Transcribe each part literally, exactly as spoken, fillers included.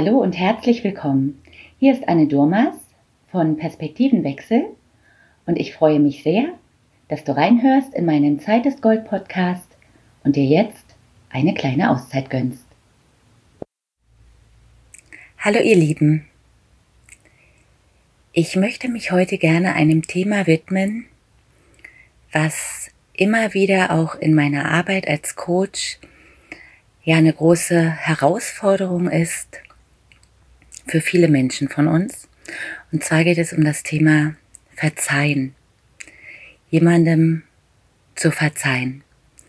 Hallo und herzlich willkommen. Hier ist Anne Durmas von Perspektivenwechsel und ich freue mich sehr, dass du reinhörst in meinen Zeit ist Gold Podcast und dir jetzt eine kleine Auszeit gönnst. Hallo ihr Lieben, ich möchte mich heute gerne einem Thema widmen, was immer wieder auch in meiner Arbeit als Coach ja eine große Herausforderung ist für viele Menschen von uns. Und zwar geht es um das Thema Verzeihen, jemandem zu verzeihen.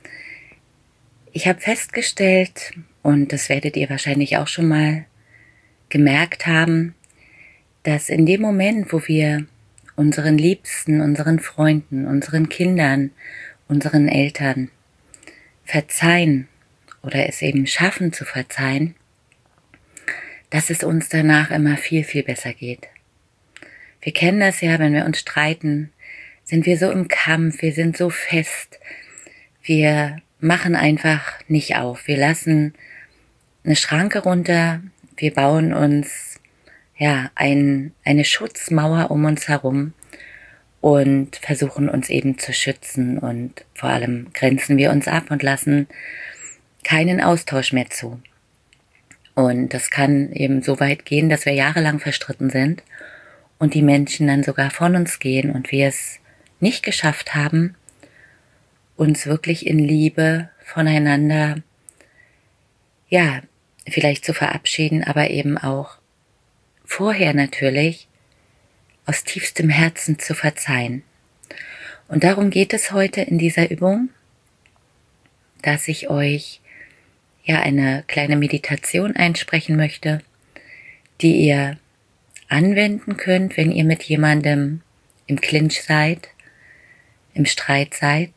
Ich habe festgestellt, und das werdet ihr wahrscheinlich auch schon mal gemerkt haben, dass in dem Moment, wo wir unseren Liebsten, unseren Freunden, unseren Kindern, unseren Eltern verzeihen oder es eben schaffen zu verzeihen, dass es uns danach immer viel, viel besser geht. Wir kennen das ja, wenn wir uns streiten, sind wir so im Kampf, wir sind so fest, wir machen einfach nicht auf, wir lassen eine Schranke runter, wir bauen uns ja ein, eine Schutzmauer um uns herum und versuchen uns eben zu schützen und vor allem grenzen wir uns ab und lassen keinen Austausch mehr zu. Und das kann eben so weit gehen, dass wir jahrelang verstritten sind und die Menschen dann sogar von uns gehen und wir es nicht geschafft haben, uns wirklich in Liebe voneinander, ja, vielleicht zu verabschieden, aber eben auch vorher natürlich aus tiefstem Herzen zu verzeihen. Und darum geht es heute in dieser Übung, dass ich euch ja eine kleine Meditation einsprechen möchte, die ihr anwenden könnt, wenn ihr mit jemandem im Clinch seid, im Streit seid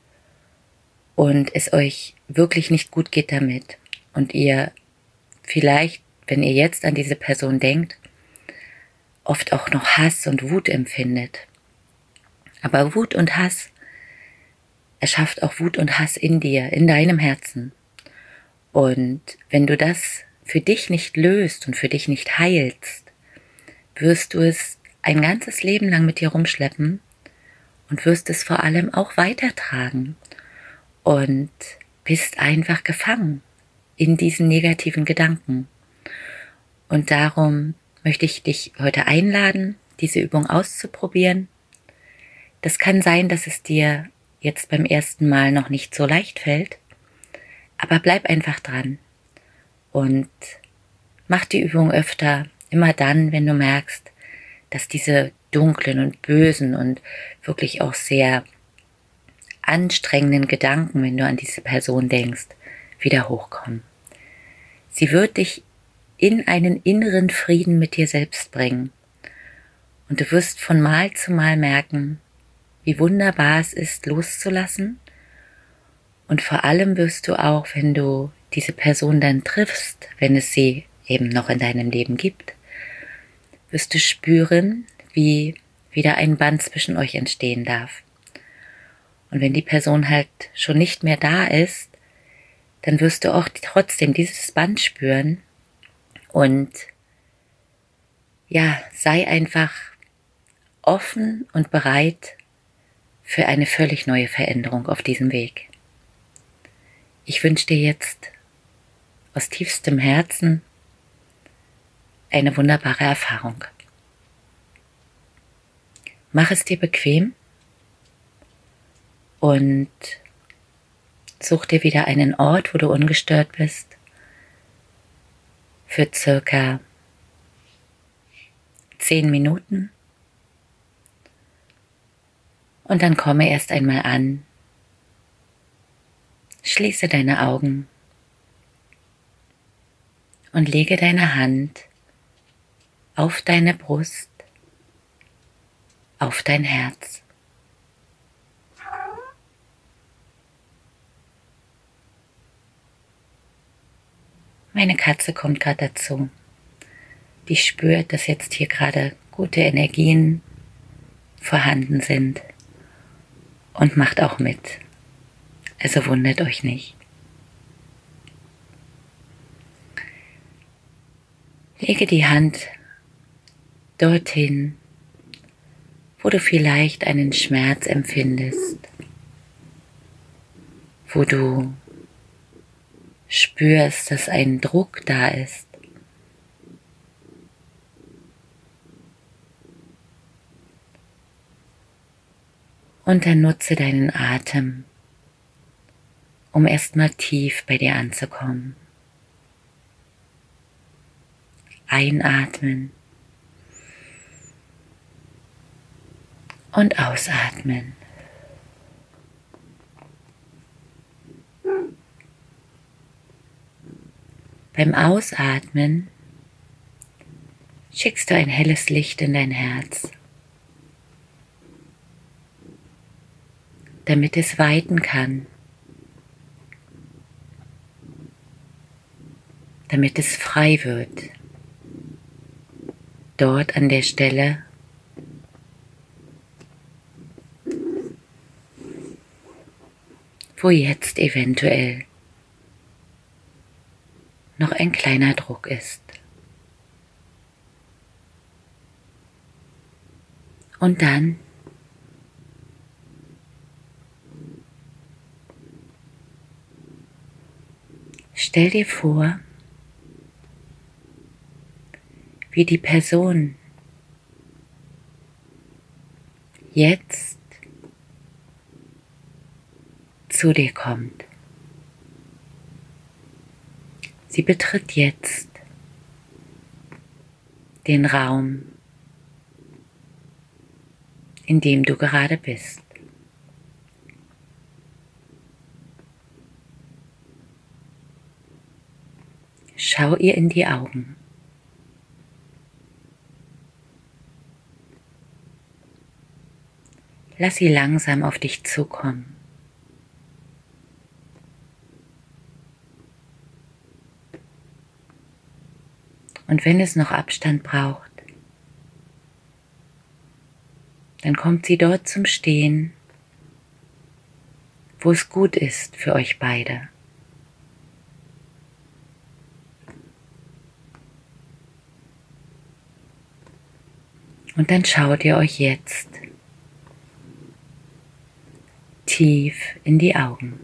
und es euch wirklich nicht gut geht damit und ihr vielleicht, wenn ihr jetzt an diese Person denkt, oft auch noch Hass und Wut empfindet. Aber Wut und Hass erschafft auch Wut und Hass in dir, in deinem Herzen. Und wenn du das für dich nicht löst und für dich nicht heilst, wirst du es ein ganzes Leben lang mit dir rumschleppen und wirst es vor allem auch weitertragen und bist einfach gefangen in diesen negativen Gedanken. Und darum möchte ich dich heute einladen, diese Übung auszuprobieren. Das kann sein, dass es dir jetzt beim ersten Mal noch nicht so leicht fällt, aber bleib einfach dran und mach die Übung öfter, immer dann, wenn du merkst, dass diese dunklen und bösen und wirklich auch sehr anstrengenden Gedanken, wenn du an diese Person denkst, wieder hochkommen. Sie wird dich in einen inneren Frieden mit dir selbst bringen. Und du wirst von Mal zu Mal merken, wie wunderbar es ist, loszulassen. Und vor allem wirst du auch, wenn du diese Person dann triffst, wenn es sie eben noch in deinem Leben gibt, wirst du spüren, wie wieder ein Band zwischen euch entstehen darf. Und wenn die Person halt schon nicht mehr da ist, dann wirst du auch trotzdem dieses Band spüren und ja, sei einfach offen und bereit für eine völlig neue Veränderung auf diesem Weg. Ich wünsche dir jetzt aus tiefstem Herzen eine wunderbare Erfahrung. Mach es dir bequem und such dir wieder einen Ort, wo du ungestört bist, für circa zehn Minuten. Und dann komme erst einmal an, schließe deine Augen und lege deine Hand auf deine Brust, auf dein Herz. Meine Katze kommt gerade dazu. Die spürt, dass jetzt hier gerade gute Energien vorhanden sind und macht auch mit. Also wundert euch nicht. Lege die Hand dorthin, wo du vielleicht einen Schmerz empfindest, wo du spürst, dass ein Druck da ist. Und dann nutze deinen Atem, um erstmal tief bei dir anzukommen. Einatmen und ausatmen. Beim Ausatmen schickst du ein helles Licht in dein Herz, damit es weiten kann, damit es frei wird, dort an der Stelle, wo jetzt eventuell noch ein kleiner Druck ist. Und dann stell dir vor, wie die Person jetzt zu dir kommt. Sie betritt jetzt den Raum, in dem du gerade bist. Schau ihr in die Augen. Lass sie langsam auf dich zukommen. Und wenn es noch Abstand braucht, dann kommt sie dort zum Stehen, wo es gut ist für euch beide. Und dann schaut ihr euch jetzt tief in die Augen.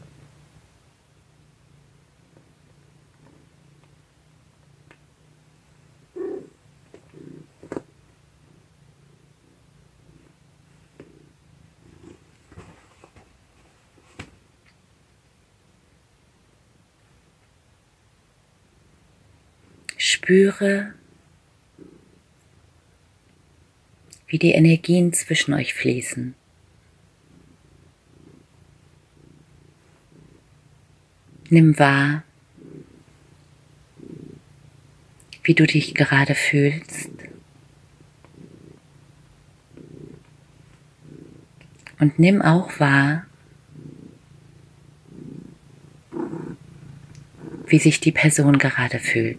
Spüre, wie die Energien zwischen euch fließen. Nimm wahr, wie du dich gerade fühlst. Und nimm auch wahr, wie sich die Person gerade fühlt.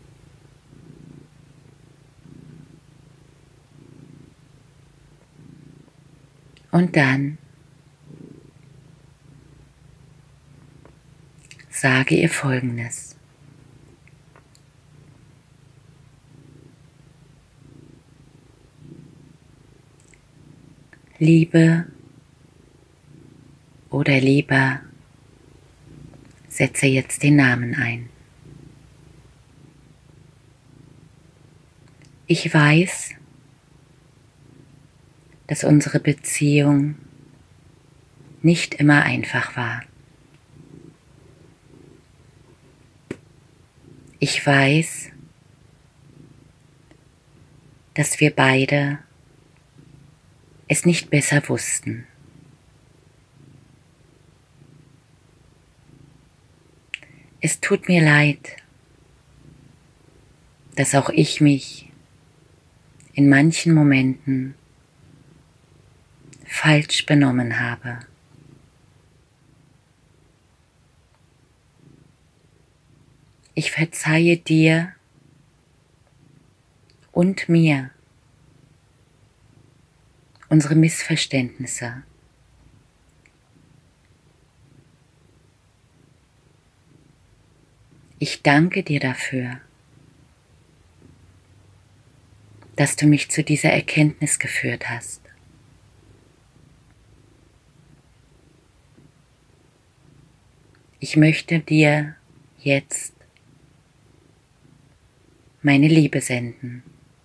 Und dann sage ihr Folgendes. Liebe oder Lieber, setze jetzt den Namen ein. Ich weiß, dass unsere Beziehung nicht immer einfach war. Ich weiß, dass wir beide es nicht besser wussten. Es tut mir leid, dass auch ich mich in manchen Momenten falsch benommen habe. Ich verzeihe dir und mir unsere Missverständnisse. Ich danke dir dafür, dass du mich zu dieser Erkenntnis geführt hast. Ich möchte dir jetzt meine Liebe senden.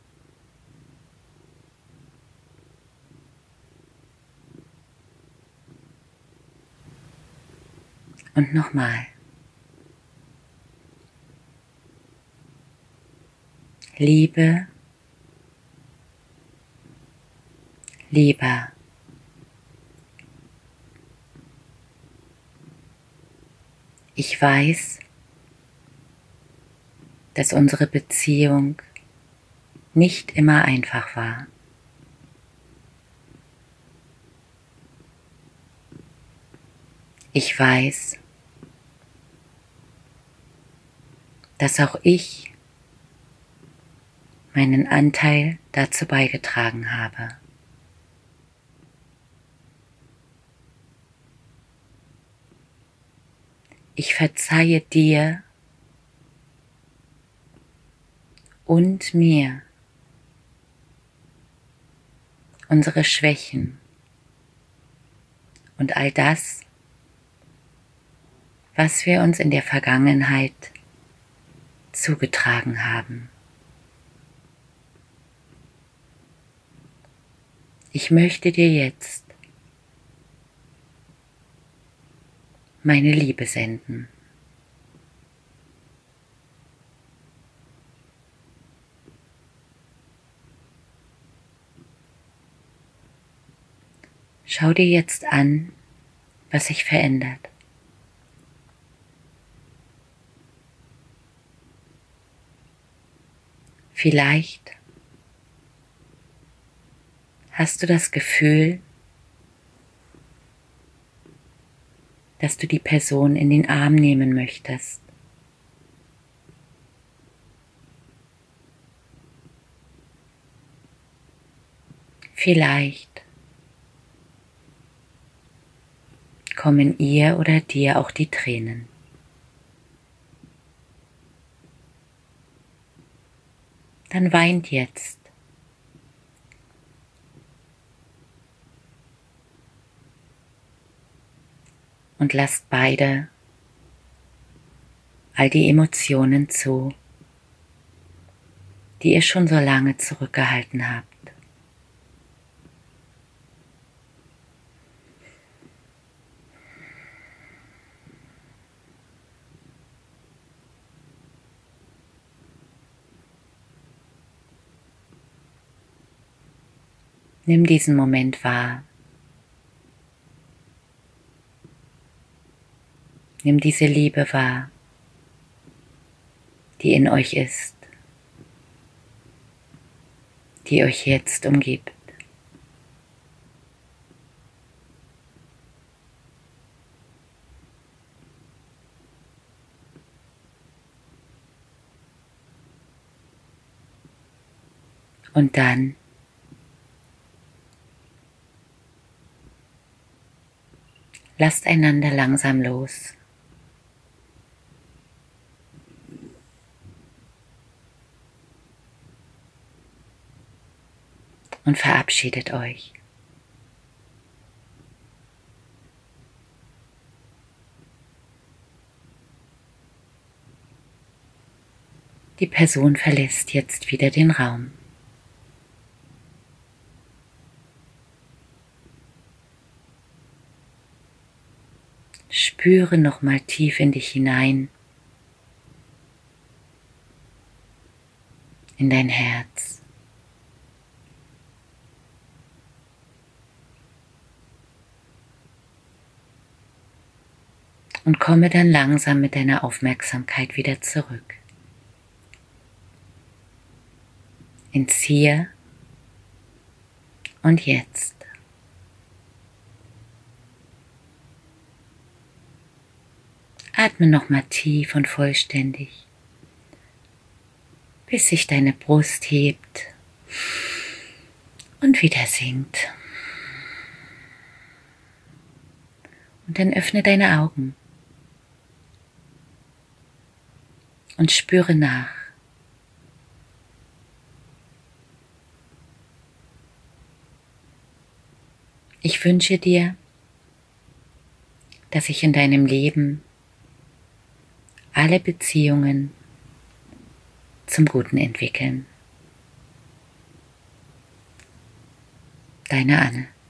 Und nochmal. Liebe, lieber. Ich weiß, dass unsere Beziehung nicht immer einfach war. Ich weiß, dass auch ich meinen Anteil dazu beigetragen habe. Ich verzeihe dir und mir unsere Schwächen und all das, was wir uns in der Vergangenheit zugetragen haben. Ich möchte dir jetzt meine Liebe senden. Schau dir jetzt an, was sich verändert. Vielleicht hast du das Gefühl, dass du die Person in den Arm nehmen möchtest. Vielleicht kommen ihr oder dir auch die Tränen. Dann weint jetzt. Und lasst beide all die Emotionen zu, die ihr schon so lange zurückgehalten habt. Nimm diesen Moment wahr. Nimm diese Liebe wahr, die in euch ist, die euch jetzt umgibt. Und dann lasst einander langsam los. Und verabschiedet euch. Die Person verlässt jetzt wieder den Raum. Spüre nochmal tief in dich hinein, in dein Herz. Und komme dann langsam mit deiner Aufmerksamkeit wieder zurück. Ins Hier und Jetzt. Atme nochmal tief und vollständig, bis sich deine Brust hebt und wieder sinkt. Und dann öffne deine Augen und spüre nach. Ich wünsche dir, dass sich in deinem Leben alle Beziehungen zum Guten entwickeln. Deine Anne.